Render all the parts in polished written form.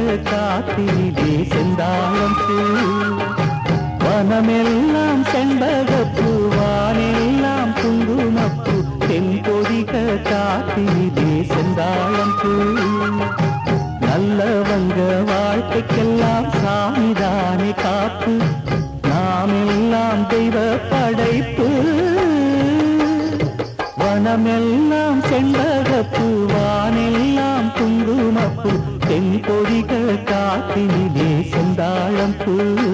காத்திலே செந்தாழம் பூ வனமெல்லாம் செண்பகப்பூ வானெல்லாம் குங்குமப்பூ தென்பொதிக காத்திலே செந்தாழம் பூ நல்லவங்க வாழ்க்கைக்கெல்லாம் சாமிதானே காப்பு நாம் எல்லாம் தெய்வ படைப்பு வனமெல்லாம் செண்பகப்பூ வானெல்லாம் குங்குமப்பூ தென்பொதிக காத்திலே செந்தாழம் பூ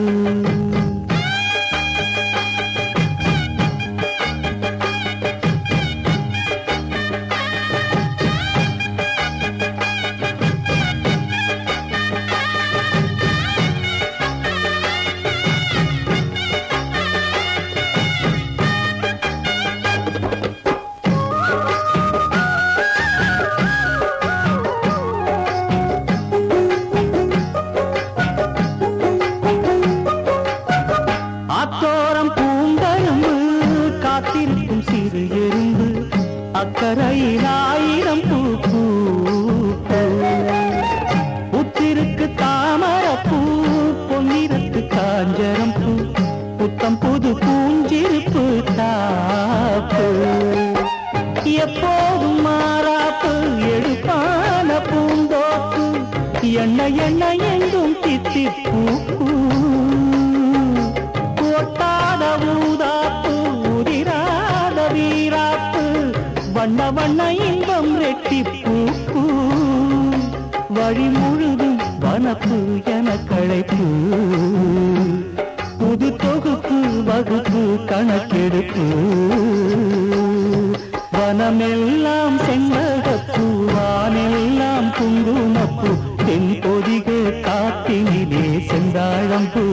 சிறு எறும்பு அக்கரையில் ஆயிரம் பூ புத்திருக்கு தாமரப்பூ பொன்னிறத்து காஞ்சரம் பூ புத்தம் புது பூஞ்சிருப்பு தாப்பு எப்போதும் மாறாப்பு எடுப்பான பூந்தோப்பு எண்ணெய் எண்ணெய் எங்கும் தித்திப்பூ ஒட்டாத ஊதாப்பு உதிராத வீராப்பு வண்ண வண்ண இன்பம் ரெட்டிப்பூ வழி முழுதும் வனப்பு என களைப்பு புது தொகுப்பு வகுப்பு கணக்கெடுப்பு வனமெல்லாம் செண்பகப்பூ வானெல்லாம் குங்குமப்பூ தென்பொதிக காத்தினிலே செந்தாழம் பூ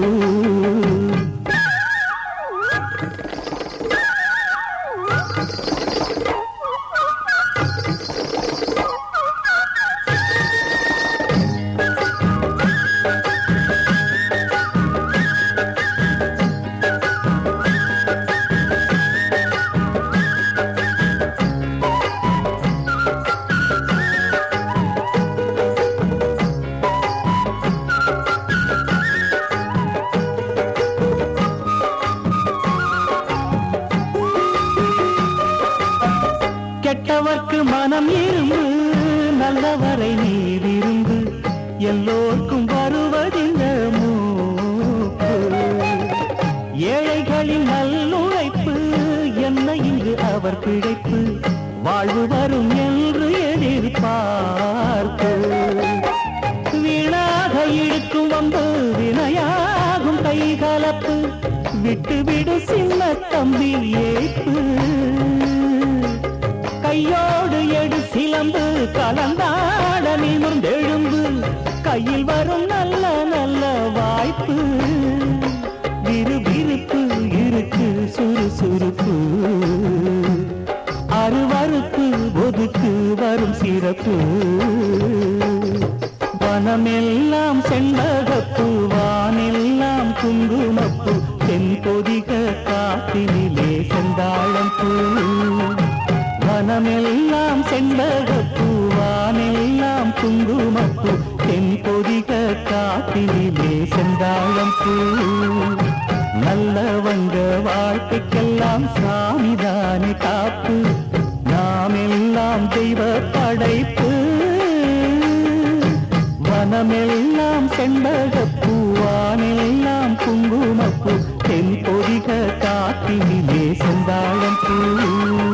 கெட்டவர்க்கு மனம் இரும்பு நல்லவரை நீர் இரும்பு எல்லோருக்கும் வருவதிந்த மூப்பு ஏழைகளின் நல்லுழைப்பு என்ன இங்கு அவர் பிழைப்பு வாழ்வு வரும் என்று எதிர்பார்ப்பு வீணாக இழுக்கும் வந்து வினையாகும் கைகலப்பு விட்டு விடு சின்ன தம்பி ஏய்ப்பு கையோடு எடு சிலம்பு கலந்தாட நிமிர்ந்தெழும்பு கையில் வரும் நல்ல நல்ல வாய்ப்பு விறுவிறுப்பு இருக்கு சுறுசுறுப்பு அருவறுப்பு ஒதுக்கு வரும் சிறப்பு வனமெல்லாம் செண்பகப்பூ வானெல்லாம் குங்குமப்பூ தென்பொதிக காத்தினிலே செந்தாழம் பூ வனமெல்லாம் செண்பகப்பூ வானெல்லாம் குங்குமப்பூ தென்பொதிக காத்தினிலே செந்தாழம் பூ நல்லவங்க வாழ்க்கைக்கெல்லாம் சாமிதானே காப்பு நாம் எல்லாம் தெய்வ படைப்பு வனமெல்லாம் செண்பகப்பூ வானெல்லாம் குங்குமப்பூ தென்பொதிக காத்தினிலே செந்தாழம் பூ